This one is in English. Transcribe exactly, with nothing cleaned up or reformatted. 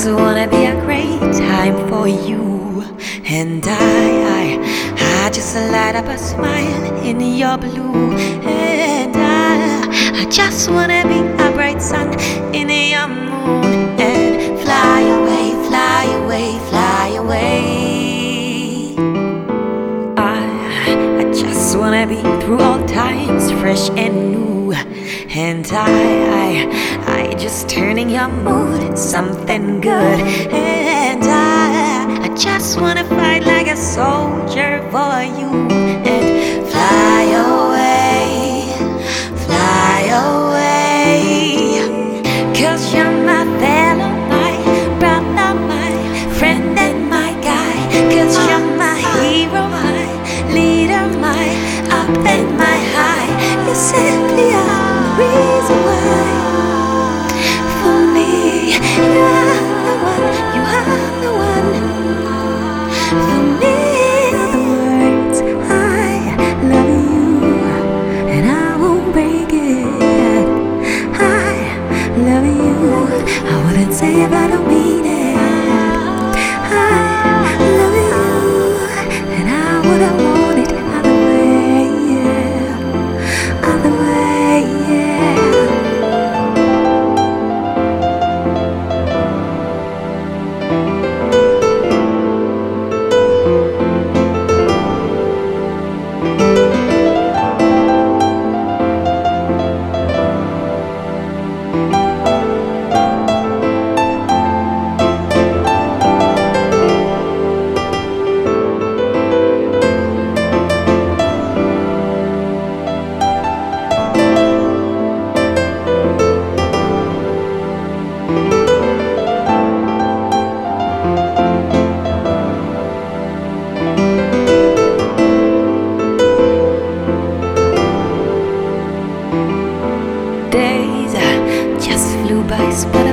just wanna be a great time for you. And I, I, I just light up a smile in your blue. And I, I just wanna be a bright sun in your moon. And fly away, fly away, fly away. I, I just wanna be through all times fresh and new. And I, I, I just turning your mood something good. And I, I just wanna fight like a soldier for you. And fly away, fly away. Cause you're my fellow, my brother, my friend and my guy. Cause you're my hero, my leader, my up and my high. You simply are reason why. For me, you are the one, you are the one. For me, the words I love you, and I won't break it. I love you, I wouldn't say if I don't mean it. I love you, and I wouldn't want it other way, yeah. Other way, yeah. Days just flew by.